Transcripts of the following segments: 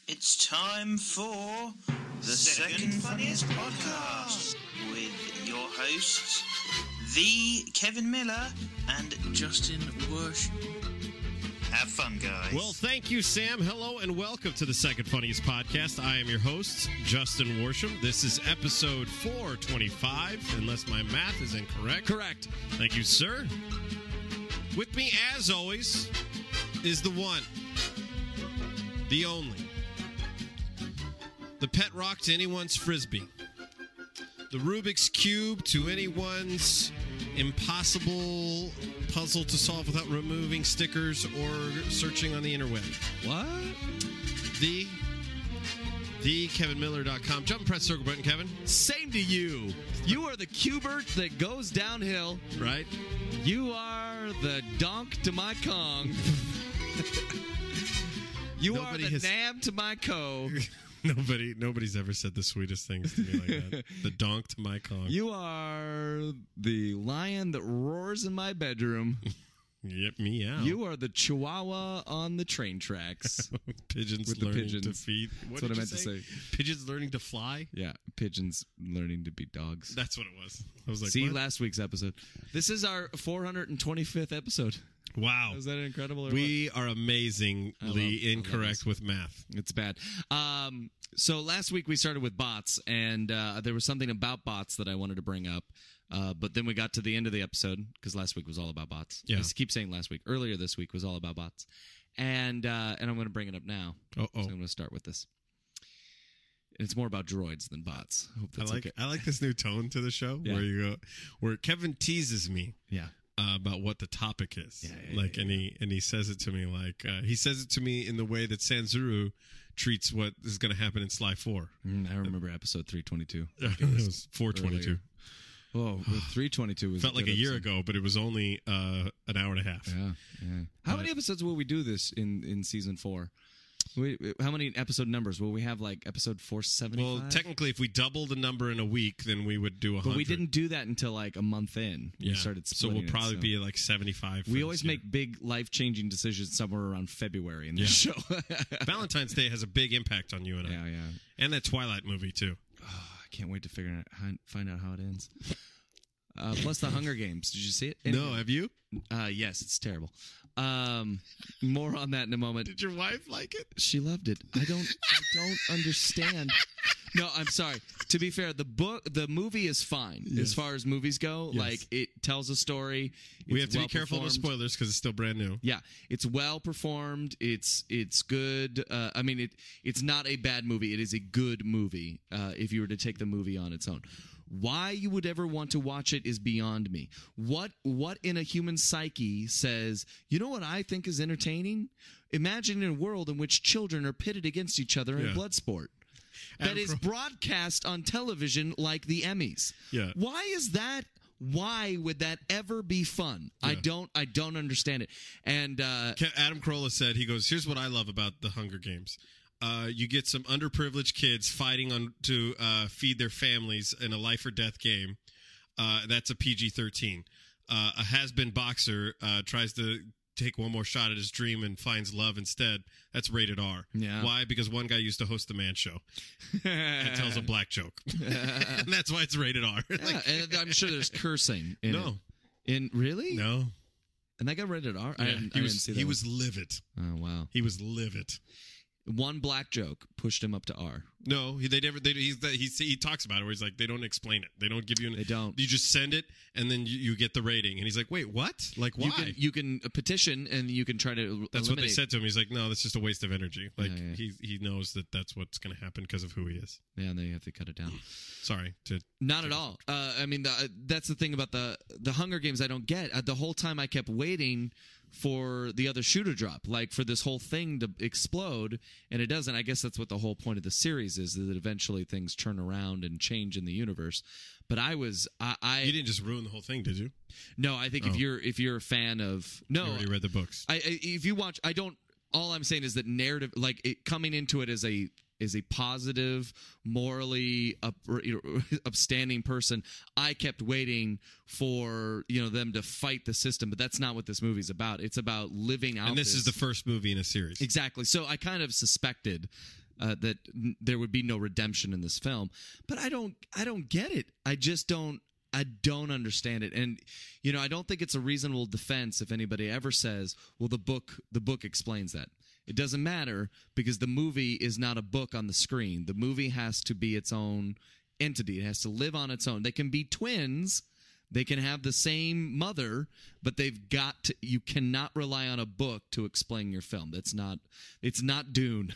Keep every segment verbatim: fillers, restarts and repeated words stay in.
It's time for the Second Funniest Podcast with your hosts, the Kevin Miller and Justin Worsham. Have fun, guys. Well, thank you, Sam. Hello and welcome to the Second Funniest Podcast. I am your host, Justin Worsham. This is episode four twenty-five, unless my math is incorrect. Correct. Thank you, sir. With me, as always, is the one, the only, the pet rock to anyone's frisbee, the Rubik's Cube to anyone's impossible puzzle to solve without removing stickers or searching on the interweb. What? The, the Kevin Miller dot com. Jump and press circle button, Kevin. Same to you. You are the Cubert that goes downhill. Right? You are the donk to my Kong. You Nobody are the has- Nam to my Co. Nobody, nobody's ever said the sweetest things to me like that. The donk to my Kong. You are the lion that roars in my bedroom. Yep, meow. You are the chihuahua on the train tracks. Pigeons With the learning pigeons. to feed. What That's did what I you meant to say. Pigeons learning to fly? Yeah, pigeons learning to be dogs. That's what it was. I was like, See what? last week's episode. This is our four hundred twenty-fifth episode. Wow. Is that incredible? Or We are amazingly I love- I love incorrect this. with math. It's bad. Um, so last week we started with bots, and uh, there was something about bots that I wanted to bring up. Uh, but then we got to the end of the episode, because last week was all about bots. Yeah. I keep saying last week. Earlier this week was all about bots. And uh, and I'm going to bring it up now. Uh-oh. So I'm going to start with this. It's more about droids than bots. I hope I that's like okay. I like this new tone to the show Yeah. where you go, where Kevin teases me Yeah. uh, about what the topic is. Yeah, yeah, like, yeah, and he and he says it to me like uh, he says it to me in the way that Sanzuru treats what is going to happen in Sly Four. Mm, I remember episode three twenty-two. it was four twenty-two. Oh, three twenty-two was Felt like a good year episode. ago, but it was only uh, an hour and a half. Yeah, yeah. How many episodes will we do this in, in season four? We, how many episode numbers will we have? Like episode four seventy-five. Well, technically, if we double the number in a week, then we would do a hundred. but we didn't do that until like a month in. We Yeah. started so splitting we'll probably it, so. be like seventy-five. For We this always year. make big life changing decisions somewhere around February in this Yeah. show. Valentine's Day has a big impact on you and I, yeah, yeah. and that Twilight movie too. Oh, I can't wait to figure out how, find out how it ends. Uh, plus the Hunger Games. Did you see it? No, have you? Uh, yes, it's terrible. Um, more on that in a moment. Did your wife like it? She loved it. I don't. I don't understand. No, I'm sorry. To be fair, the book, the movie is fine Yes. as far as movies go. Yes. Like it tells a story. We it's have to well be careful with performed. spoilers because it's still brand new. Yeah, it's well performed. It's it's good. Uh, I mean, it it's not a bad movie. It is a good movie. Uh, if you were to take the movie on its own. Why you would ever want to watch it is beyond me. What what in a human psyche says, you know what I think is entertaining? Imagine a world in which children are pitted against each other in Yeah. a blood sport. That Adam is Cro- broadcast on television like the Emmys. Yeah. Why is that? Why would that ever be fun? I Yeah. don't I don't understand it. And uh, Ke- Adam Carolla said, he goes, here's what I love about the Hunger Games. Uh, you get some underprivileged kids fighting on to uh, feed their families in a life or death game. Uh, that's a P G thirteen. Uh, a has-been boxer uh, tries to take one more shot at his dream and finds love instead. That's rated R. Yeah. Why? Because one guy used to host the Man Show and tells a black joke. And that's why it's rated R. Yeah, Like, and I'm sure there's cursing in no, it. In really? no. And that got rated R? I Yeah, didn't, he I was didn't see that. he one. was livid. Oh wow. He was livid. One black joke pushed him up to R. No, he, they never. They, he's, he's, he talks about it where he's like, they don't explain it. They don't give you. An, They don't. You just send it, and then you, you get the rating. And he's like, wait, what? Like, why? You can you can petition and you can try to That's what they eliminate- said to him. He's like, no, that's just a waste of energy. Like, Yeah, yeah. he he knows that that's what's going to happen because of who he is. Yeah, and they have to cut it down. Sorry to. Not at all. Uh, I mean, the, that's the thing about the the Hunger Games. I don't get. Uh, the whole time I kept waiting for the other shoe to drop, like for this whole thing to explode, and it doesn't. I guess that's what the whole point of the series is, that eventually things turn around and change in the universe. But I was, I, I You didn't just ruin the whole thing, did you? no, I think Oh. if you're if you're a fan of no, You already read the books. I, I if you watch, I don't. All I'm saying is that narrative, like it, coming into it as a is a positive, morally up, you know, upstanding person, I kept waiting for you know them to fight the system, but that's not what this movie's about. It's about living out. And this is the first movie in a series. Exactly. So I kind of suspected uh, that n- there would be no redemption in this film. But I don't, I don't get it. I just don't. I don't understand it. And, you know, I don't think it's a reasonable defense if anybody ever says, well, the book the book explains that. It doesn't matter because the movie is not a book on the screen. The movie has to be its own entity. It has to live on its own. They can be twins. They can have the same mother, but they've got to, you cannot rely on a book to explain your film. That's not, it's not Dune.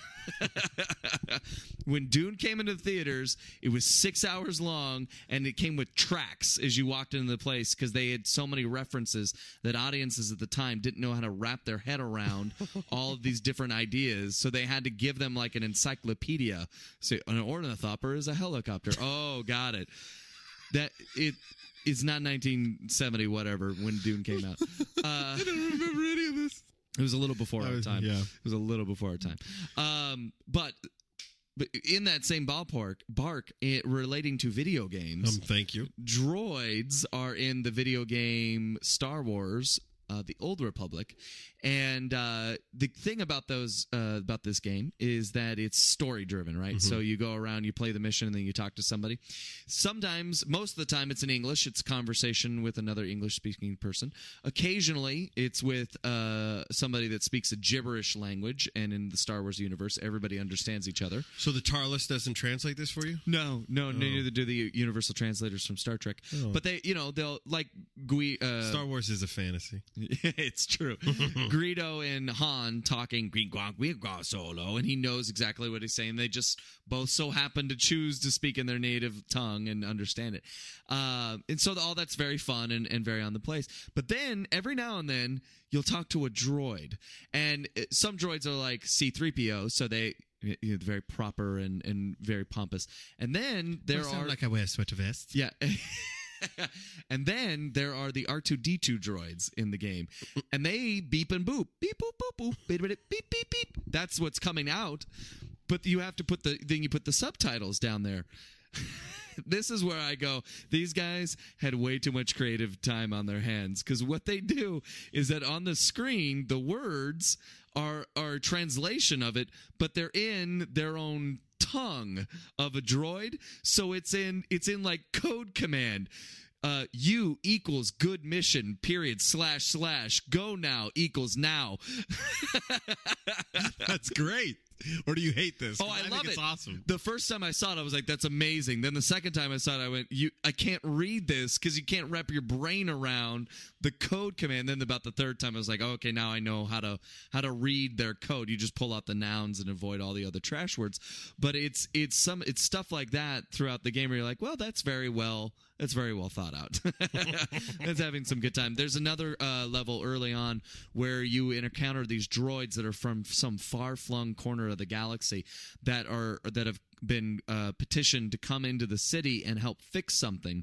When Dune came into the theaters, it was six hours long, and it came with tracks as you walked into the place because they had so many references that audiences at the time didn't know how to wrap their head around all of these different ideas. So they had to give them like an encyclopedia. So an ornithopter is a helicopter. Oh, got it. That it. It's not nineteen seventy, whatever, when Dune came out. Uh, I don't remember any of this. It was a little before I our was- time. yeah. It was a little before our time. Um, but, but in that same ballpark, bark it, relating to video games, Um, thank you. droids are in the video game Star Wars, uh, the Old Republic, and uh, the thing about those uh, about this game is that it's story driven, right? So you go around, you play the mission, and then you talk to somebody. Sometimes, most of the time, it's in English. It's conversation with another English speaking person. Occasionally, it's with uh, somebody that speaks a gibberish language, and in the Star Wars universe, everybody understands each other. So the Tarless doesn't translate this for you? No, no, neither do the universal translators from Star Trek. Oh. But they, you know, they'll like Gui. Uh, Star Wars is a fantasy. it's true. Greedo and Han talking Green Guan Green Guan Solo, and he knows exactly what he's saying. They just both so happen to choose to speak in their native tongue and understand it. Uh, and so all that's very fun and, and very on the place. But then every now and then you'll talk to a droid, and uh, some droids are like C three P O, so they. You know, very proper and, and very pompous. And then there Does are sound like I wear a sweater vest. yeah. And then there are the R two D two droids in the game. And they beep and boop. Beep, boop, boop, boop. Beep, beep, beep, beep, beep. That's what's coming out. But you have to put the, then you put the subtitles down there. This is where I go, these guys had way too much creative time on their hands, because what they do is that on the screen, the words are, are a translation of it, but they're in their own tongue of a droid. So it's in, it's in like code command. Uh, you equals good mission, period, slash, slash, go now equals now. That's great. Or do you hate this? Oh, 'Cause I, think love it's it. awesome. The first time I saw it, I was like, "That's amazing." Then the second time I saw it, I went, "You, I can't read this because you can't wrap your brain around the code command." Then about the third time, I was like, oh, "Okay, now I know how to how to read their code." You just pull out the nouns and avoid all the other trash words. But it's it's some it's stuff like that throughout the game where you're like, "Well, that's very well." That's very well thought out. That's having some good time. There's another uh, level early on where you encounter these droids that are from some far-flung corner of the galaxy that are that have been uh, petitioned to come into the city and help fix something.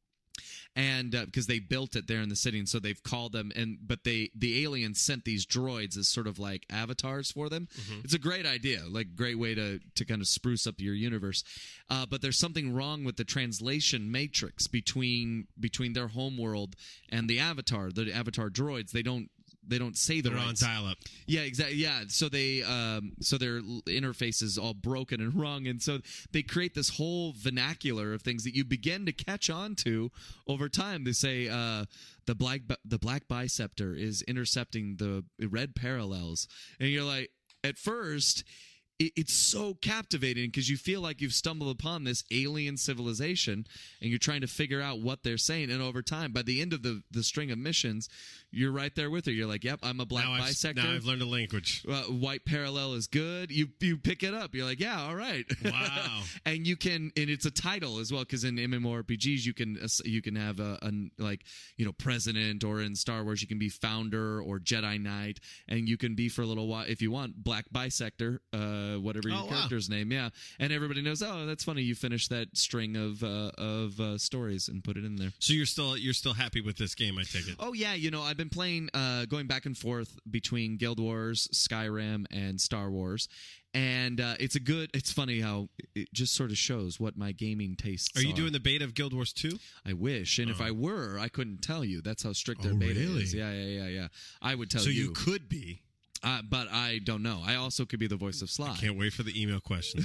And uh, because they built it there in the city, and so they've called them. And but they the aliens sent these droids as sort of like avatars for them. Mm-hmm. It's a great idea, like great way to to kind of spruce up your universe. Uh, but there's something wrong with the translation matrix between between their home world and the avatar, the avatar droids. They don't. They don't say the They're right on dial-up. Yeah, exactly. Yeah, so they, um, so their l- interface is all broken and wrong, and so they create this whole vernacular of things that you begin to catch on to over time. They say uh, the black bi- the black biceptor is intercepting the red parallels, and you're like, at first. it, it's so captivating because you feel like you've stumbled upon this alien civilization and you're trying to figure out what they're saying. And over time, by the end of the, the string of missions, you're right there with her. You're like, yep, I'm a black now I've, bisector. Now I've learned a language. Uh, white parallel is good. You you pick it up. You're like, yeah, all right. Wow. And you can, and it's a title as well, because in MMORPGs you can you can have a, a like you know president, or in Star Wars you can be founder or Jedi Knight, and you can be for a little while if you want black bisector, uh, whatever your Oh, wow. character's name, yeah. And everybody knows, oh, that's funny. You finished that string of uh, of uh, stories and put it in there. So you're still you're still happy with this game, I take it? Oh yeah, you know I've been playing, uh, going back and forth between Guild Wars, Skyrim, and Star Wars, and uh, it's a good. It's funny how it just sort of shows what my gaming tastes are. Are you doing the beta of Guild Wars two? I wish, and Oh. if I were, I couldn't tell you. That's how strict Oh, their beta really? is. Yeah, yeah, yeah, yeah. I would tell So you. you could be. Uh, but I don't know. I also could be the voice of Sly. Can't wait for the email questions.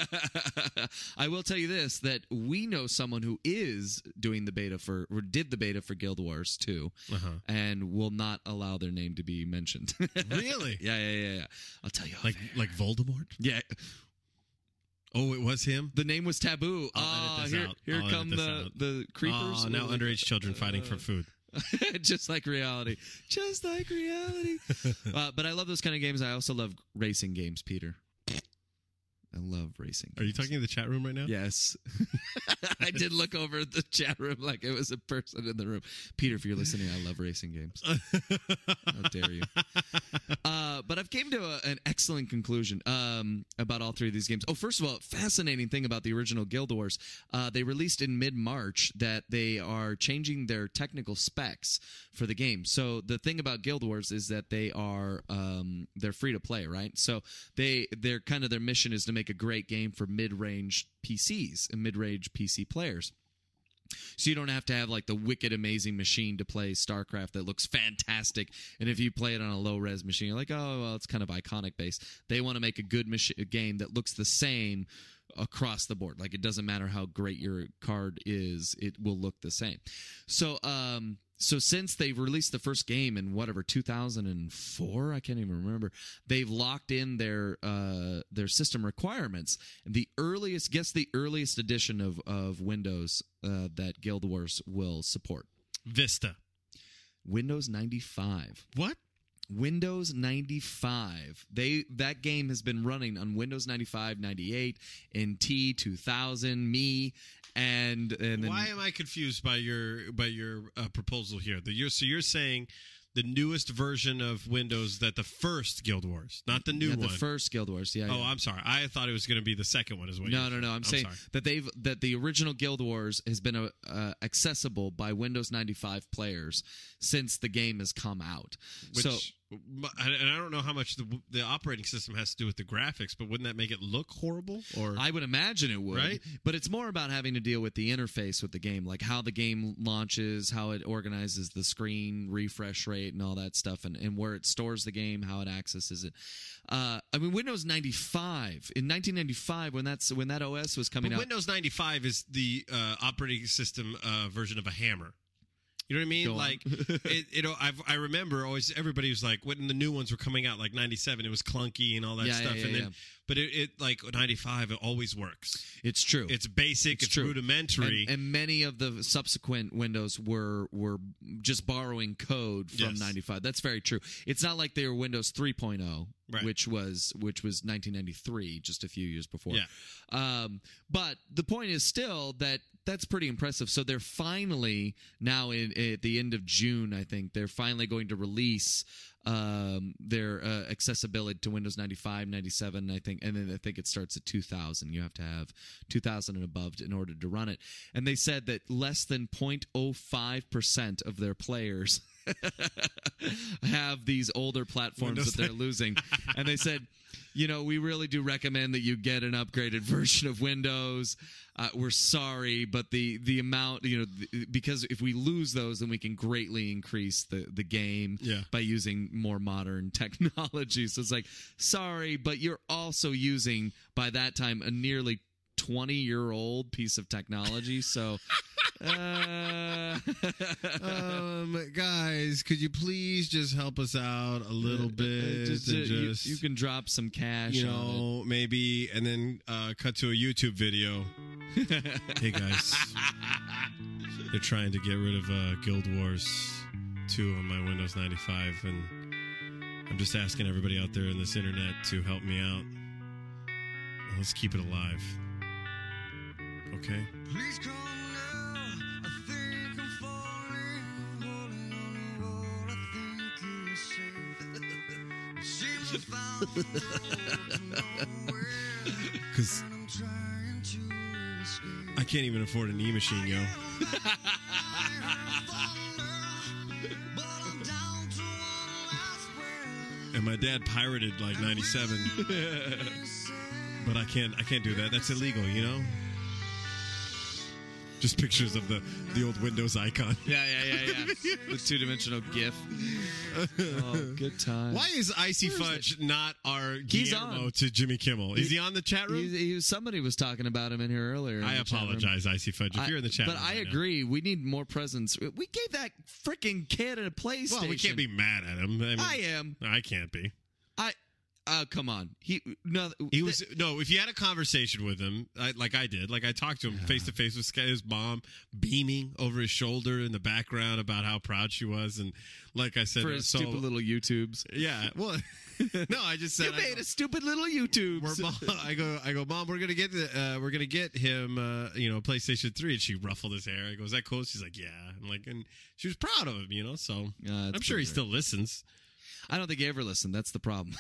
I will tell you this, that we know someone who is doing the beta for, or did the beta for Guild Wars two, Uh-huh. and will not allow their name to be mentioned. Really? Yeah, yeah, yeah, yeah. I'll tell you. Like offhand. like Voldemort? Yeah. Oh, it was him? The name was taboo. I'll Oh, edit this here, out. here I'll edit come this the, out. the creepers. Oh, now underage children fighting for food. Just like reality. Just like reality. uh, but I love those kind of games. I also love racing games, Peter. I love racing games. Are you talking to the chat room right now? Yes. I did look over at the chat room like it was a person in the room. Peter, if you're listening, I love racing games. How dare you? Uh, but I've came to a, an excellent conclusion um, about all three of these games. Oh, first of all, fascinating thing about the original Guild Wars. Uh, they released in mid-March that they are changing their technical specs for the game. So the thing about Guild Wars is that they are um, they're free to play, right? So they they're kind of their mission is to make a great game for mid-range P Cs and mid-range P C players. So you don't have to have like the wicked amazing machine to play StarCraft that looks fantastic. And if you play it on a low-res machine, you're like, oh, well, it's kind of iconic based. They want to make a good mach- a game that looks the same across the board. Like it doesn't matter how great your card is, it will look the same. So, um, so since they've released the first game in whatever two thousand four, I can't even remember, they've locked in their uh, their system requirements. And the earliest, guess the earliest edition of of Windows uh, that Guild Wars will support. Vista. Windows ninety-five. What? Windows ninety-five. They that game has been running on Windows ninety-five, ninety-eight, N T, two thousand, me, and and then, Why am I confused by your by your uh, proposal here? The, you're, so you're saying the newest version of Windows, that the first Guild Wars, not the new yeah, one. the first Guild Wars. Yeah. Oh, yeah. I'm sorry. I thought it was going to be the second one. Is what? No, you're no, no. I'm, I'm saying sorry. that they've that the original Guild Wars has been uh, uh, accessible by Windows ninety-five players since the game has come out. Which, so. and I don't know how much the the operating system has to do with the graphics, but wouldn't that make it look horrible? Or I would imagine it would, Right? But it's more about having to deal with the interface with the game, like how the game launches, how it organizes the screen refresh rate and all that stuff, and, and where it stores the game, how it accesses it. Uh, I mean, Windows ninety-five in nineteen ninety-five, when that's when that O S was coming but out. Windows ninety-five is the uh, operating system uh, version of a hammer. You know what I mean? Go on. Like, it, you know, I've, I remember always everybody was like, when the new ones were coming out, like ninety-seven, it was clunky and all that Yeah, stuff. yeah, yeah, and then, yeah. but it, it like ninety-five, it always works. It's true. It's basic. It's, It's true. rudimentary. And, and many of the subsequent Windows were were just borrowing code from Yes. ninety-five. That's very true. It's not like they were Windows three point oh, Right. which was which was nineteen ninety-three, just a few years before. Yeah. Um, but the point is still that that's pretty impressive. So they're finally now in at the end of June, I think they're finally going to release um, their uh, accessibility to Windows ninety-five, ninety-seven, I think, and then I think it starts at two thousand. You have to have two thousand and above in order to run it. And they said that less than zero point zero five percent of their players have these older platforms Windows that they're losing. And they said, you know, we really do recommend that you get an upgraded version of Windows. Uh, we're sorry, but the the amount, you know, th- because if we lose those, then we can greatly increase the, the game Yeah. by using more modern technology. So it's like, sorry, but you're also using, by that time, a nearly twenty-year-old piece of technology. So, uh, um, guys, could you please just help us out a little bit? just, and uh, you- just, you, can drop some cash. you on know, maybe, and then uh, cut to a YouTube video. Hey guys, they're trying to get rid of uh, Guild Wars two on my Windows ninety-five, and I'm just asking everybody out there in this internet to help me out. Let's keep it alive. Okay? Please come now. I think I'm falling, holding on to what I think is safe. Seems I found the road to nowhere, Because and I'm trying to escape. I can't even afford an E-machine, yo. But I'm down to one last breath. And my dad pirated like ninety-seven, but I can't. I can't do that. That's illegal, you know. Just pictures of the the old Windows icon. Yeah, yeah, yeah, yeah. The two-dimensional GIF. Oh, good time. Why is Icy Where is Fudge not our He's Guillermo on. to Jimmy Kimmel? Is he, on the chat room? He, he, somebody was talking about him in here earlier. in I the chat room. apologize, Icy Fudge, if I- you're in the chat but room. I right now. agree. We need more presents. We gave that freaking kid a PlayStation. Well, we can't be mad at him. I, mean, I am. I can't be. I. Uh, come on. He no. He was no. If you had a conversation with him, I, like I did, like I talked to him face to face with his mom, beaming over his shoulder in the background about how proud she was, and like I said, for his so, stupid little YouTubes. yeah. Well, no, I just said You I made go, a stupid little YouTube. we're, Mom, I go, I go, Mom, we're gonna get, the, uh, we're gonna get him, uh, you know, PlayStation three, and she ruffled his hair. I go, is that cool? She's like, yeah. I'm like, and she was proud of him, you know. So Uh, I'm sure he still listens. I don't think he ever listened. That's the problem.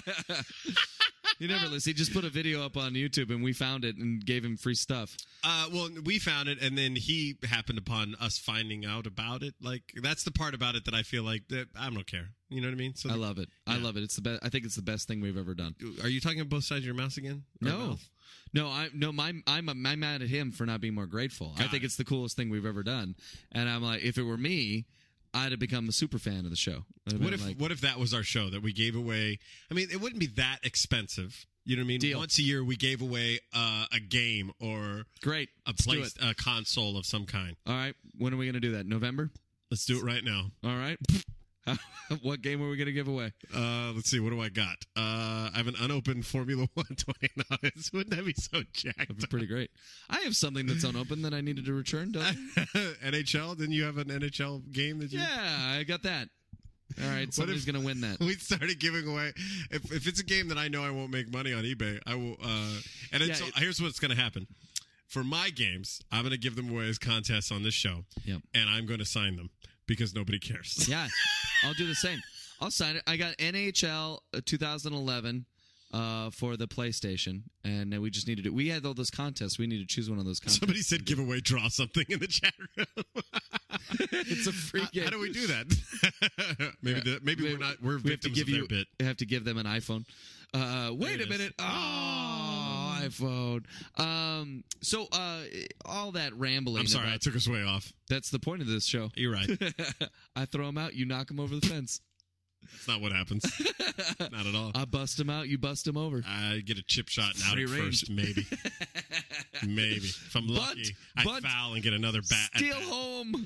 He never listened. He just put a video up on YouTube, and we found it and gave him free stuff. Uh, well, we found it, and then he happened upon us finding out about it. Like that's the part about it that I feel like that I don't care. You know what I mean? So I love it. I Yeah. love it. It's the best. I think it's the best thing we've ever done. Are you talking about both sides of your mouth again? Or No, mouth? no, I no. My, I'm I'm mad at him for not being more grateful. I Got think it. it's the coolest thing we've ever done. And I'm like, if it were me, I'd have become a super fan of the show. I'd have What been if like, what if that was our show that we gave away? I mean, it wouldn't be that expensive. You know what I mean? Deal. Once a year, we gave away uh, a game or great? a Let's do place, it. a console of some kind. All right. When are we going to do that? November. Let's do it right now. All right. What game are we going to give away? Uh, let's see. What do I got? Uh, I have an unopened Formula One twenty dollars. Wouldn't that be so jacked? That'd be pretty great. I have something that's unopened that I needed to return. Don't you? N H L? Didn't you have an N H L game that you? Yeah, I got that. All right, somebody's if- going to win that. We started giving away. If, if it's a game that I know I won't make money on eBay, I will. Uh, and it's, Yeah, it- here's what's going to happen. For my games, I'm going to give them away as contests on this show, Yep. and I'm going to sign them because nobody cares. Yeah, I'll do the same. I'll sign it. I got N H L twenty eleven uh, for the PlayStation, and we just needed to. We had all those contests. We need to choose one of those contests. Somebody said giveaway, draw something in the chat room. It's a free game. How do we do that? maybe the, maybe We- we're not. We're we have to victims give of their you. bit. We have to give them an iPhone. Uh, wait There a it is. minute. Oh, iPhone. Um. So, uh, all that rambling. I'm sorry, I about- took us way off. That's the point of this show. You're right. I throw them out. You knock them over the fence. That's not what happens. Not at all. I bust them out. You bust them over. I get a chip shot and out Free at range. first, maybe. Maybe. If I'm Bunt, lucky, I bunt, foul and get another bat. at Steal bat. home.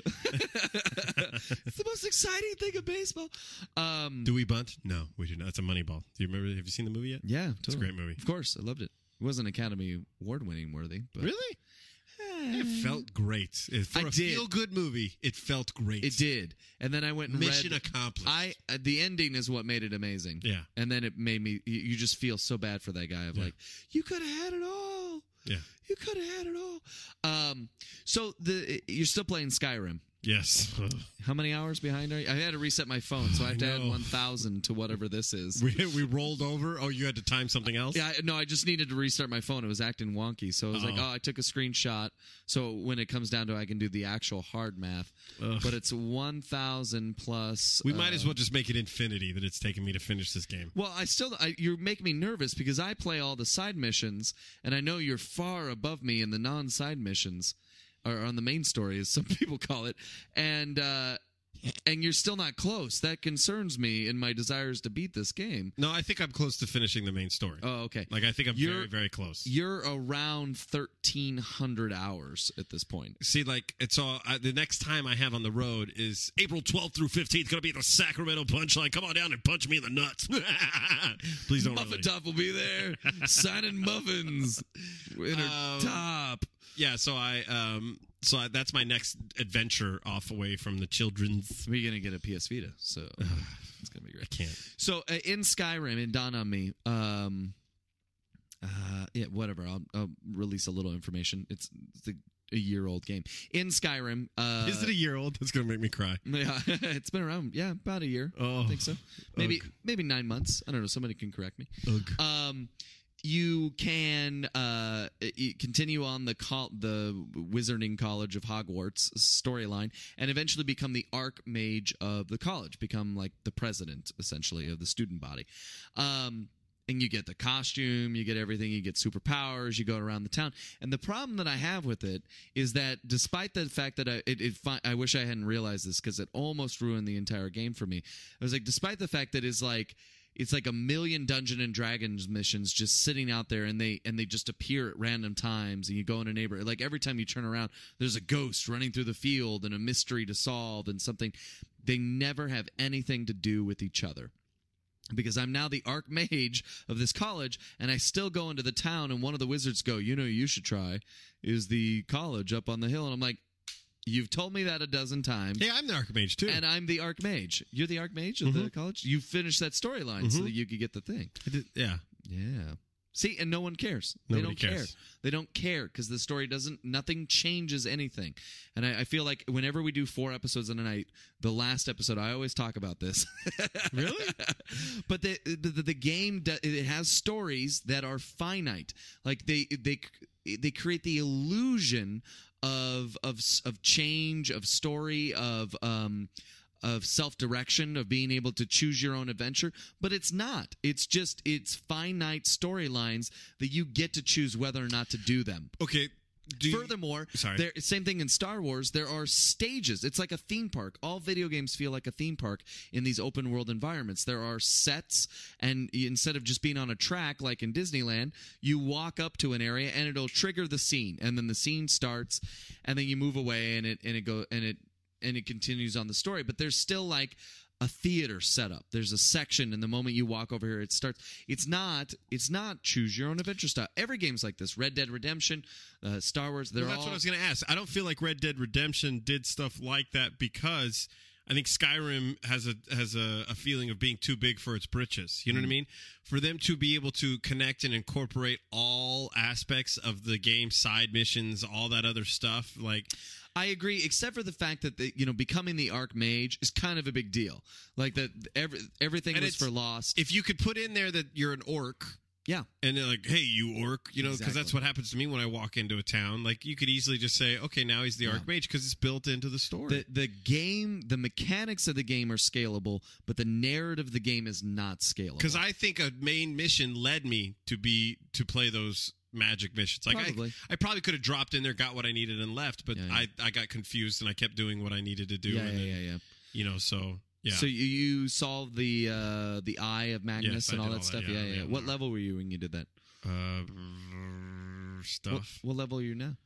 It's the most exciting thing of baseball. Um, Do we bunt? No, we do not. That's a money ball. Do you remember? Have you seen the movie yet? yeah, totally. It's a great movie. Of course, I loved it. It wasn't Academy Award winning worthy, but Really? Eh, It felt great. It- For I a did. feel-good movie, it felt great. it did. And then I went and Mission read. accomplished. I uh, the ending is what made it amazing. Yeah. And then it made me. You you just feel so bad for that guy. Of Yeah. like, you could have had it all. Yeah. You could have had it all. Um. So the you're still playing Skyrim. Yes. How many hours behind are you? I had to reset my phone, so I have to I add know. one thousand to whatever this is. we we rolled over. Oh, you had to time something else? Yeah, I- no, I just needed to restart my phone. It was acting wonky. So I was like, Uh-oh. oh, I took a screenshot. So when it comes down to it, I can do the actual hard math. Ugh. But it's one thousand plus. We might uh, as well just make it infinity that it's taken me to finish this game. Well, I still, I, you're making me nervous because I play all the side missions, and I know you're far above me in the non-side missions, or on the main story, as some people call it, and uh, and you're still not close. That concerns me in my desires to beat this game. No, I think I'm close to finishing the main story. Oh, okay. Like I think I'm You're- very very close. You're around thirteen hundred hours at this point. See, like it's all. Uh, the next time I have on the road is April twelfth through fifteenth. Going to be at the Sacramento Punchline. Come on down and punch me in the nuts. Please don't. Muffin really. Top will be there signing muffins in her Um, top. Yeah, so I um so I, that's my next adventure off away from the children's. We're gonna get a P S Vita, so it's gonna be great. I can't. So uh, in Skyrim, it dawned on me. Um, uh, yeah, whatever. I'll, I'll release a little information. It's, it's a, a year old game. In Skyrim, uh, Is it a year old? That's gonna make me cry. Yeah, it's been around. Yeah, about a year. Oh, I think so. Maybe ugh. maybe nine months. I don't know. Somebody can correct me. Ugh. Um, you can uh, y- continue on the col- the Wizarding College of Hogwarts storyline, and eventually become the Archmage of the college, become like the president essentially of the student body. Um, and you get the costume, you get everything, you get superpowers, you go around the town. And the problem that I have with it is that despite the fact that I, it, it fi- I wish I hadn't realized this because it almost ruined the entire game for me. I was like, despite the fact that it's like, it's like a million Dungeon and Dragons missions just sitting out there, and they and they just appear at random times, and you go in a neighborhood. Like every time you turn around, there's a ghost running through the field and a mystery to solve and something. They never have anything to do with each other. Because I'm now the archmage of this college, and I still go into the town, and one of the wizards go, you know, you should try is the college up on the hill. And I'm like, you've told me that a dozen times. Yeah, I'm the Archmage, too. And I'm the archmage. You're the archmage of mm-hmm. the college? You finished that storyline mm-hmm. so that you could get the thing. I did, yeah. Yeah. See, and no one cares. Nobody they don't cares. care. They don't care because the story doesn't, nothing changes anything. And I, I feel like whenever we do four episodes in a night, the last episode, I always talk about this. Really? But the, the the game, it has stories that are finite. Like they they they create the illusion of of of change, of story, of um. of self-direction, of being able to choose your own adventure, but it's not. It's just, it's finite storylines that you get to choose whether or not to do them. Okay. Do you, Furthermore, sorry. There, same thing in Star Wars, there are stages. It's like a theme park. All video games feel like a theme park in these open world environments. There are sets, and instead of just being on a track like in Disneyland, you walk up to an area and it'll trigger the scene, and then the scene starts, and then you move away, and it and it go and it and it continues on the story. But there's still like a theater setup. There's a section, and the moment you walk over here, it starts. It's not. It's not choose your own adventure style. Every game's like this. Red Dead Redemption, uh, Star Wars. They're well, that's all. what I was going to ask. I don't feel like Red Dead Redemption did stuff like that because I think Skyrim has a has a, a feeling of being too big for its britches. You know mm-hmm. what I mean? For them to be able to connect and incorporate all aspects of the game, side missions, all that other stuff, like. I agree, except for the fact that the, you know becoming the Archmage is kind of a big deal. Like that, every, everything and was for Lost. If you could put in there that you're an orc, yeah, and they're like, "Hey, you orc," you know, because exactly. that's what happens to me when I walk into a town. Like, you could easily just say, "Okay, now he's the yeah. Archmage," because it's built into the story. The, the game, the mechanics of the game are scalable, but the narrative of the game is not scalable. Because I think a main mission led me to be to play those. Magic missions. Like probably. I, I probably could have dropped in there, got what I needed, and left. But yeah, yeah. I, I got confused, and I kept doing what I needed to do. Yeah, and yeah, then, yeah, yeah. You know, so yeah. So you, you solved the uh, the Eye of Magnus yes, and all that all stuff. That, yeah, yeah, yeah. yeah. yeah. What level were you when you did that? Uh, stuff. What, what level are you now?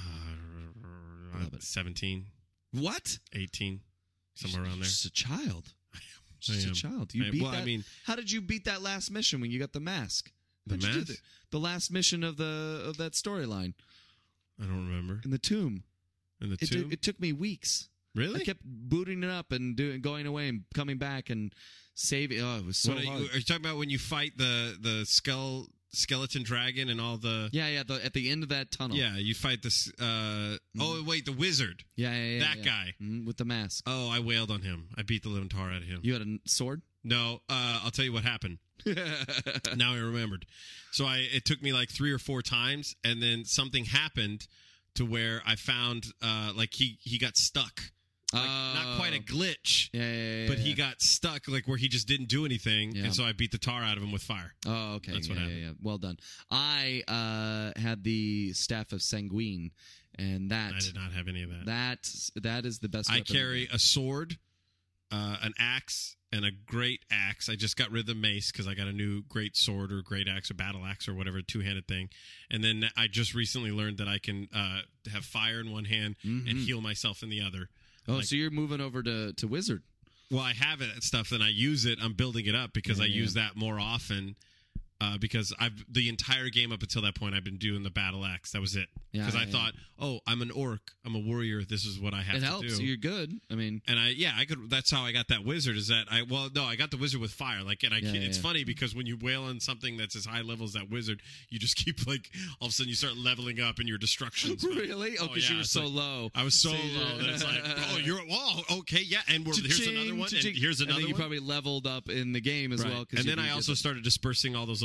Uh, seventeen. What? Eighteen. Somewhere around there. Just a child. Just I a am. child. You I, beat well, that. I mean, how did you beat that last mission when you got the mask? The How'd you do mask? that? The last mission of the of that storyline I don't remember. in the tomb. In the It, tomb? t- it took me weeks. Really? I kept booting it up and doing, going away and coming back and saving. Oh, it was so What are, hard. you, are you talking about when you fight the the skull skeleton dragon and all the? Yeah, yeah. The, at the end of that tunnel. Yeah, you fight this. Uh, mm. Oh wait, the wizard. Yeah, yeah, yeah. That yeah. guy mm, with the mask. Oh, I wailed on him. I beat the living tar out of him. You had a sword? No, uh, I'll tell you what happened. Now I remembered. So I it took me like three or four times, and then something happened to where I found uh, like he he got stuck. Like, oh. Not quite a glitch. Yeah, yeah, yeah. But yeah. he got stuck, like where he just didn't do anything, Yeah. and so I beat the tar out of him with fire. Oh, okay. That's yeah, what yeah, happened. yeah. Well done. I uh, had the staff of Sanguine, and that I did not have any of that. that that is the best. I weapon carry ever. a sword, uh, an axe, and a great axe. I just got rid of the mace because I got a new great sword or great axe or battle axe or whatever, two-handed thing. And then I just recently learned that I can uh, have fire in one hand Mhm. and heal myself in the other. Oh, like- so you're moving over to, to Wizard. Well, I have it stuff, and I use it. I'm building it up because Yeah, I yeah. use that more often. Uh, because I've the entire game up until that point, I've been doing the battle axe. That was it. Yeah, Because I yeah, thought, oh, I'm an orc. I'm a warrior. This is what I have It to helps. do. So you're good. I mean, And I, yeah, I could. That's how I got that wizard. Is that I? Well, no, I got the wizard with fire. Like, and I. Yeah, can't, yeah, it's yeah. funny because when you wail on something that's as high level as that wizard, you just keep like all of a sudden you start leveling up and your destructions. really? Oh, because yeah, you were it's so like- low. I was so So- low that it's like, oh, you're oh, okay, yeah, and we're, here's Cha-ching, another one, cha-ching. and here's And another then you one. probably leveled up in the game as Right. well. 'cause And you then could I get also the- started dispersing all those little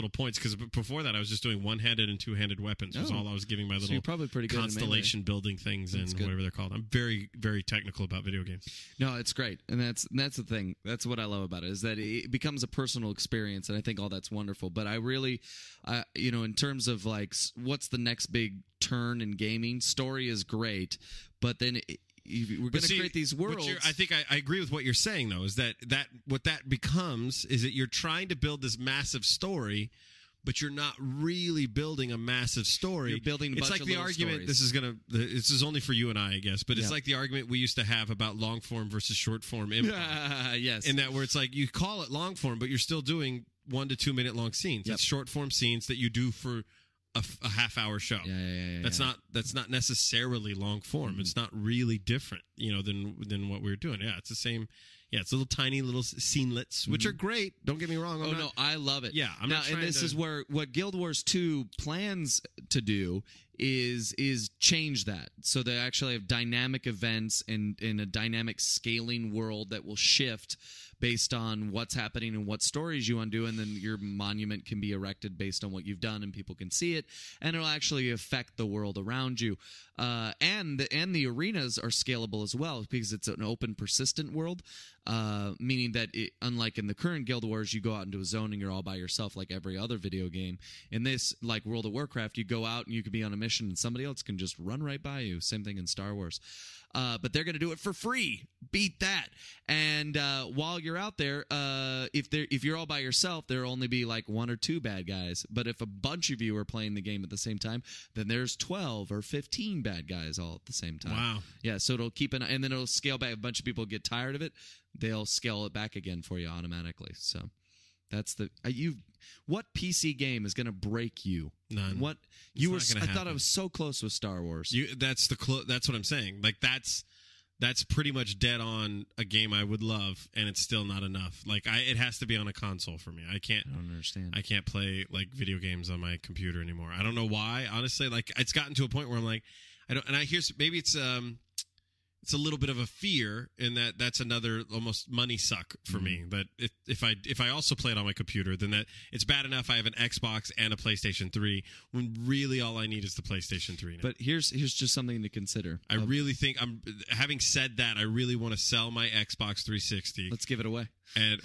little points because before that I was just doing one-handed and two-handed weapons. Was Oh. all I was giving my So little you're probably pretty good at constellation building things That's and good. whatever they're called. I'm very, very technical about video games. No, it's great, and that's and that's the thing. That's what I love about it is that it becomes a personal experience, and I think all that's wonderful. But I really, uh, you know, in terms of like, s- what's the next big turn in gaming? Story is great, but then it, if we're going But to see, create these what worlds. you're- I think I, I agree with what you're saying, though, is that, that what that becomes is that you're trying to build this massive story, but you're not really building a massive story. You're building a It's bunch like of the little argument. stories. This is gonna. This is only for you and I, I guess. But it's Yeah. like the argument we used to have about long form versus short form improv. yes, In that, where it's like you call it long form, but you're still doing one to two minute long scenes. Yep. It's short form scenes that you do for a, f- a half hour show. yeah, yeah, yeah, yeah, That's yeah. not that's not necessarily long form. Mm-hmm. It's not really different, you know, than than what we were doing. Yeah, it's the same. Yeah, it's little tiny little scenelets, which are great. Don't get me wrong. I'm Oh not, no, I love it. Yeah, I'm now, not and trying this to- is where what Guild Wars two plans to do is is change that, so they actually have dynamic events and in a dynamic scaling world that will shift based on what's happening and what stories you want to do, and then your monument can be erected based on what you've done, and people can see it, and it'll actually affect the world around you. Uh, and the, and the arenas are scalable as well because it's an open, persistent world, uh, meaning that it, unlike in the current Guild Wars, you go out into a zone and you're all by yourself like every other video game. In this, like World of Warcraft, you go out and you could be on a mission and somebody else can just run right by you. Same thing in Star Wars. Uh, but they're going to do it for free. Beat that. And uh, while you're out there, uh, if they if you're all by yourself, there'll only be like one or two bad guys. But if a bunch of you are playing the game at the same time, then there's twelve or fifteen bad guys all at the same time. Wow. Yeah, so it'll keep an and then it'll scale back. A bunch of people get tired of it, they'll scale it back again for you automatically. So that's the uh, you. What P C game is going to break you? None. What you were? not gonna I thought I happen. was so close with Star Wars. You, that's the clo- that's what I'm saying. Like that's that's pretty much dead on a game I would love, and it's still not enough. Like I, it has to be on a console for me. I can't. I don't understand. I can't play like video games on my computer anymore. I don't know why. Honestly, like it's gotten to a point where I'm like, I don't. And I hear maybe it's um, it's a little bit of a fear in that that's another almost money suck for Mm-hmm. me. But if, if I if I also play it on my computer, then that it's bad enough. I have an Xbox and a PlayStation three when really all I need is the PlayStation three. Now. But here's here's just something to consider. I Uh, really think I'm. Having said that, I really want to sell my Xbox three sixty. let's give it away. And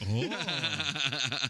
oh,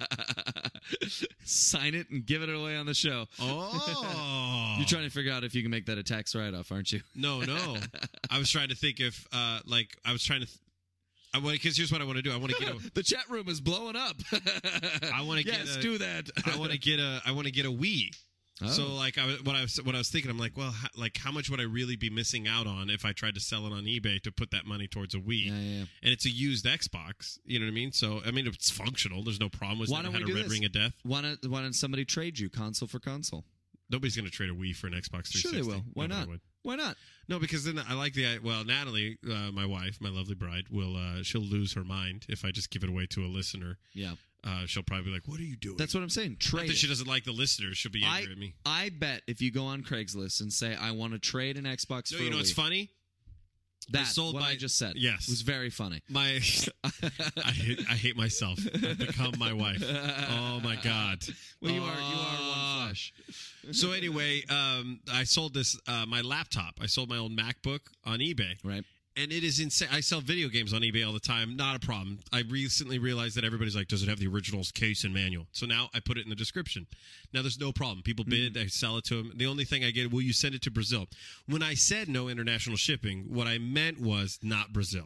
Sign it and give it away on the show. oh, You're trying to figure out if you can make that a tax write-off, aren't you? No, no. I was trying to think if, uh, like, I was trying to. Th- I want because here's what I want to do. I want to get a. The chat room is blowing up. I want to get. yes, a, do that. I want to get a. I want to get a Wii. Oh. So like I was- what I was what I was thinking, I'm like, well, how, like how much would I really be missing out on if I tried to sell it on eBay to put that money towards a Wii? Yeah, yeah, yeah. And it's a used Xbox. You know what I mean? So I mean, it's functional. There's no problem with Why it. don't Had we a do red this? ring of death. Why don't Why don't somebody trade you console for console? Nobody's going to trade a Wii for an Xbox three sixty. Sure they will. Why Nobody not? would. Why not? No, because then I like the well, Natalie, uh, my wife, my lovely bride, will uh, she'll lose her mind if I just give it away to a listener. Yeah, Uh, she'll probably be like, "What are you doing?" that's what I'm saying. Not Trade that she it. doesn't like the listeners. She'll be I, angry at me. I bet if you go on Craigslist and say I want to trade an Xbox No, for you a know what's Wii, funny? that sold what by- I just said. Yes. was very funny. My, I hate, I hate myself. I've become my wife. Oh my god. Well, you are you are Uh, one flesh. So anyway, um, I sold this uh, my laptop. I sold my old MacBook on eBay. Right. And it is insane. I sell video games on eBay all the time. Not a problem. I recently realized that everybody's like, does it have the original case and manual? So now I put it in the description. Now there's no problem. People bid. I sell it to them. The only thing I get, will you send it to Brazil? When I said no international shipping, what I meant was not Brazil.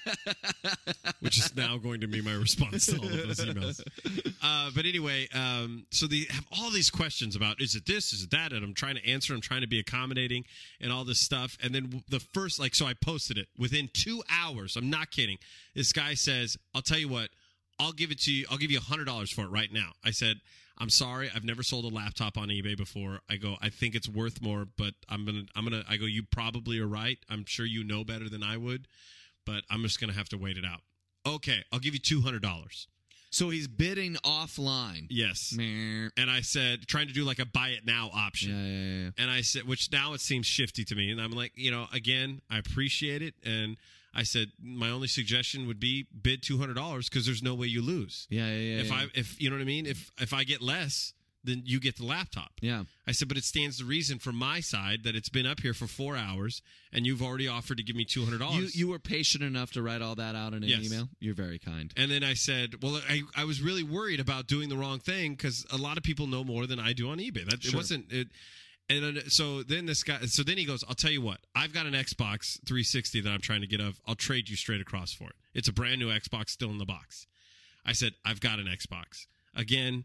Which is now going to be my response to all of those emails. Uh, but anyway, um, so they have all these questions about, is it this, is it that? And I'm trying to answer. I'm trying to be accommodating and all this stuff. And then the first, like, so I posted it. Within two hours, I'm not kidding, this guy says, I'll tell you what, I'll give it to you. I'll give you one hundred dollars for it right now. I said, I'm sorry. I've never sold a laptop on eBay before. I go, I think it's worth more, but I'm going to, I'm going to, I go, you probably are right. I'm sure you know better than I would, but I'm just going to have to wait it out. Okay. I'll give you two hundred dollars. So he's bidding offline. Yes. Meh. And I said, trying to do like a buy it now option. Yeah, yeah, yeah. And I said, which now it seems shifty to me. And I'm like, you know, again, I appreciate it. And I said, my only suggestion would be bid two hundred dollars because there's no way you lose. Yeah, yeah, yeah. If yeah. I, if you know what I mean, if if I get less, then you get the laptop. Yeah. I said, but it stands to reason from my side that it's been up here for four hours, and you've already offered to give me two hundred dollars. You you were patient enough to write all that out in an Yes. email? You're very kind. And then I said, well, I, I was really worried about doing the wrong thing because a lot of people know more than I do on eBay. That It Sure. wasn't... It, and then, so then this guy... So then he goes, I'll tell you what. I've got an Xbox three sixty that I'm trying to get of. I'll trade you straight across for it. It's a brand new Xbox still in the box. I said, I've got an Xbox. Again,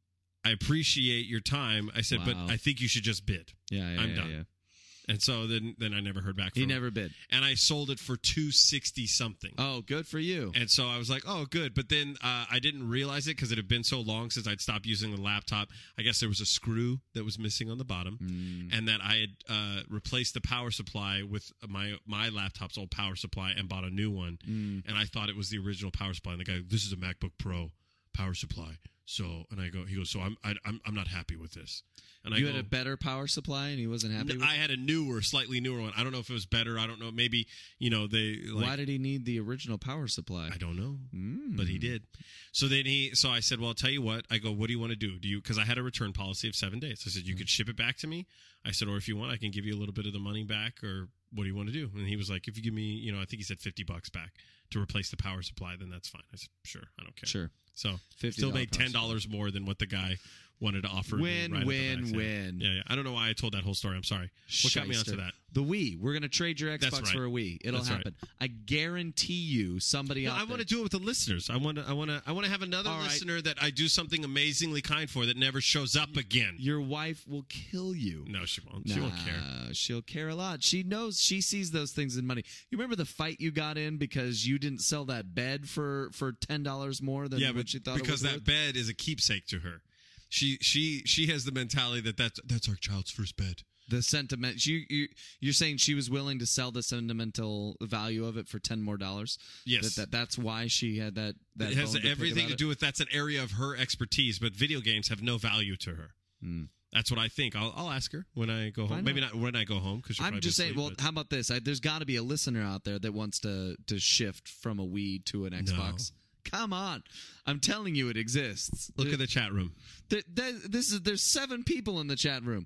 I appreciate your time. I said, Wow. but I think you should just bid. Yeah, yeah, I'm yeah, done. yeah. And so then, then I never heard back from He him. never bid. And I sold it for two sixty something. Oh, good for you. And so I was like, oh, good. But then uh, I didn't realize it because it had been so long since I'd stopped using the laptop. I guess there was a screw that was missing on the bottom, Mm. and that I had uh, replaced the power supply with my my laptop's old power supply and bought a new one. Mm. And I thought it was the original power supply. And the guy, this is a MacBook Pro power supply. So, and I go, he goes, so I'm I, I'm I'm not happy with this. And You I go, had a better power supply and he wasn't happy with I had a newer, slightly newer one. I don't know if it was better. I don't know. Maybe, you know, they like, Why did he need the original power supply? I don't know, Mm. but he did. So then he, so I said, well, I'll tell you what. I go, what do you want to do? Do you, because I had a return policy of seven days. I said, you could ship it back to me. I said, or if you want, I can give you a little bit of the money back, or what do you want to do? And he was like, if you give me, you know, I think he said fifty bucks back to replace the power supply, then that's fine. I said, sure, I don't care. Sure. So fifty still made power ten dollars more than what the guy wanted to offer. me Win, right at the win, back. Yeah. win. Yeah, yeah. I don't know why I told that whole story. I'm sorry. What got me Shyster. onto that? The Wii. We're going to trade your That's Xbox right. for a Wii. It'll That's right. happen. I guarantee you somebody No, out I there. want to do it with the listeners. I want to. I want to. I want to have another All right. listener that I do something amazingly kind for that never shows up again. Your wife will kill you. No, she won't. She won't care. Nah, She'll care a lot. She knows. She sees those things in money. You remember the fight you got in because you didn't sell that bed for for ten dollars more than Yeah, what but she thought because it was that worth? bed is a keepsake to her. She she she has the mentality that that's that's our child's first bed. The sentiment. You, you you're saying she was willing to sell the sentimental value of it for ten more dollars. Yes. That, that that's why she had that. That It has bone to pick everything about to it? do with that's an area of her expertise, but video games have no value to her. Hmm. That's what I think. I'll, I'll ask her when I go home. Find Maybe out. not when I go home because I'm just saying. Well, how about this? I, there's got to be a listener out there that wants to to shift from a Wii to an Xbox. Come on, I'm telling you, it exists. look at the chat room. Th- th- this is there's seven people in the chat room.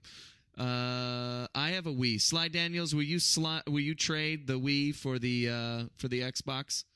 Uh, I have a Wii. Sly Daniels, will you sli- will you trade the Wii for the uh, for the Xbox?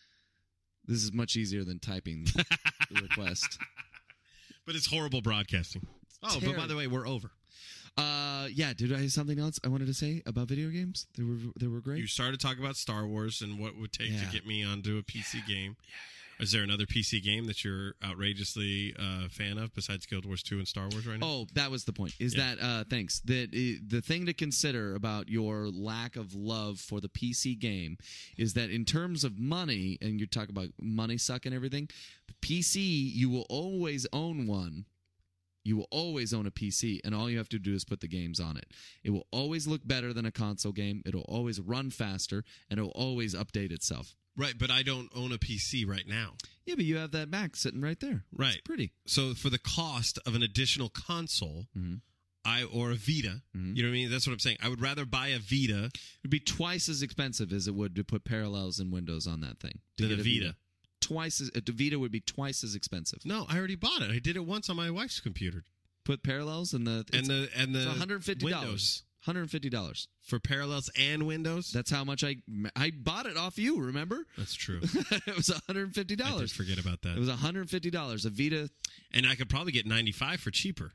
This is much easier than typing the request. But it's horrible broadcasting. Oh, but by terrible. the way, we're over. Uh, yeah. Did I have something else I wanted to say about video games? They were they were great. You started talking about Star Wars and what it would take Yeah. to get me onto a P C game. Is there another P C game that you're outrageously a uh, fan of besides Guild Wars two and Star Wars right now? Oh, that was the point. Is Yeah. that uh, thanks? That uh, the thing to consider about your lack of love for the P C game is that in terms of money, and you talk about money suck and everything, the P C you will always own one. You will always own a P C, and all you have to do is put the games on it. It will always look better than a console game. It'll always run faster, and it will always update itself. Right, but I don't own a P C right now. Yeah, but you have that Mac sitting right there. Right. It's pretty. So for the cost of an additional console, Mhm. I or a Vita, Mhm. you know what I mean? That's what I'm saying. I would rather buy a Vita It would be twice as expensive as it would to put Parallels and Windows on that thing. To than get a Vita. Twice as a Vita would be twice as expensive. No, I already bought it. I did it once on my wife's computer. Put Parallels and the And the and the it's one hundred fifty dollars. Windows one hundred fifty dollars. for Parallels and Windows. That's how much I I bought it off you. Remember? That's true. It was one hundred fifty I did dollars. forget about that. It was one hundred fifty dollars. A Vita. And I could probably get ninety-five for cheaper.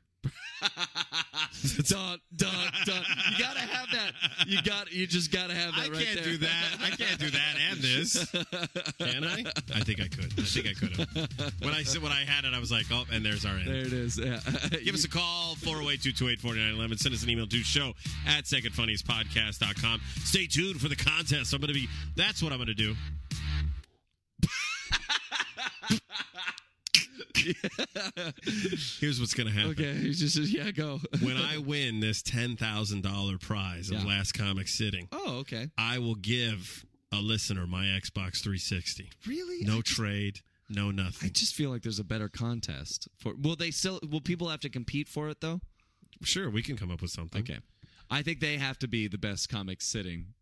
dun, dun, dun. You gotta have that. You got. You just gotta have that I right can't there. do that. I can't do that and this. Can I? I think I could. I think I could have. When I said when I had it, I was like, oh, and there's our end. There it is. Yeah. Give us a call, four oh eight, two two eight, four nine one one. Send us an email to show at second funniest podcast dot com. Stay tuned for the contest. I'm going to be, that's what I'm going to do. Here's what's going to happen. Okay. You just yeah. Go. When I win this ten thousand dollars prize of Yeah. Last Comic Sitting, Oh, okay. I will give a listener my Xbox three sixty. Really? No I- trade, no I nothing. just feel like there's a better contest for. Will they still? Will people have to compete for it though? Sure, we can come up with something. Okay. I think they have to be the best comic sitting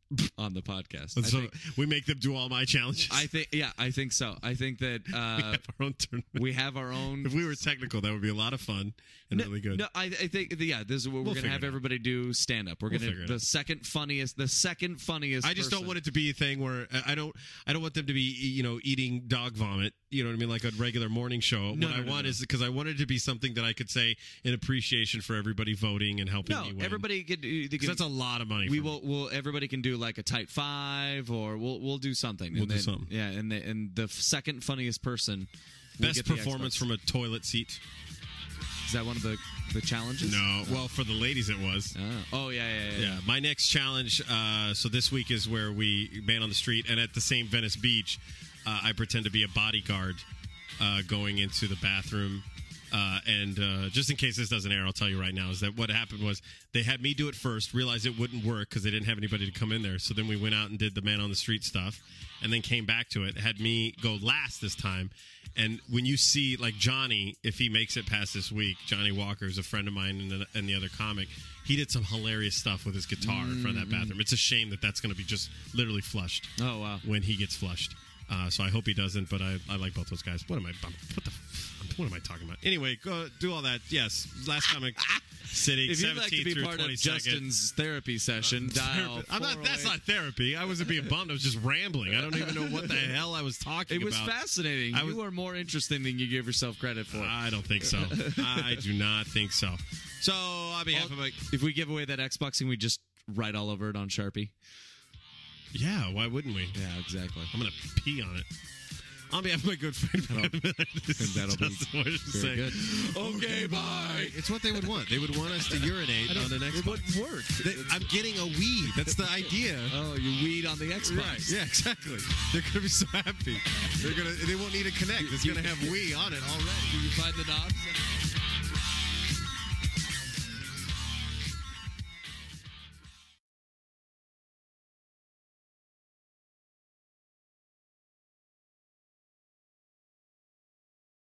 on the podcast. I So think, we make them do all my challenges. I think, yeah, I think so. I think that we uh, have our own tournament. we have our own. If we were technical, that would be a lot of fun and no, really good. No, I, I think yeah, this is what We'll we're gonna figure have it out. everybody do stand up. We're We'll gonna figure it the out. second funniest, the second funniest. I just person. don't want it to be a thing where I don't. I don't want them to be, you know, eating dog vomit. You know what I mean, like a regular morning show. No, what no, I no, want no. is because I want it to be something that I could say in appreciation for everybody voting and helping No, me win. everybody could. They Because can that's a lot of money. we for me. will. We'll. Everybody can do like a type five, or we'll we'll do something. We'll and do then, something. Yeah, and the and the second funniest person. will Best get the performance Xbox. from a toilet seat. Is that one of the the challenges? No, well, for the ladies it was. Oh, oh yeah, yeah, yeah. Yeah, my next challenge. Uh, so this week is where we man on the street, and at the same Venice Beach, uh, I pretend to be a bodyguard uh, going into the bathroom. Uh, and uh, just in case this doesn't air, I'll tell you right now is that what happened was they had me do it first, realized it wouldn't work because they didn't have anybody to come in there. So then we went out and did the man on the street stuff, and then came back to it. Had me go last this time. And when you see, like, Johnny, if he makes it past this week, Johnny Walker is a friend of mine and the, and the other comic, he did some hilarious stuff with his guitar in front of that bathroom. It's a shame that that's going to be just literally flushed Oh wow. when he gets flushed. Uh, so I hope he doesn't, but I, I like both those guys. What am I, what the, what am I talking about? Anyway, go do all that. Yes, last comic sitting, If you'd like to seventeenth be through part of twenty-second. Justin's therapy session, dial. I'm not. That's four oh eight not therapy. I wasn't being bummed. I was just rambling. I don't even know what the hell I was talking It was about. fascinating. I was- you are more interesting than you give yourself credit for. I don't think so. I do not think so. So, on behalf of my, If we give away that Xbox thing, we just write all over it on Sharpie. yeah, why wouldn't we? Yeah, exactly. I'm gonna pee on it. On behalf of my good friend, this is that'll be Justin Morris Very saying, good. Okay, bye. It's what they would want. They would want us to urinate on an Xbox. It wouldn't work. They, I'm getting a weed. That's the idea. Oh, you weed on the Xbox. Right. Yeah, exactly. They're gonna be so happy. They're gonna. They won't need to connect. It's gonna have we on it already. Do you find the knobs?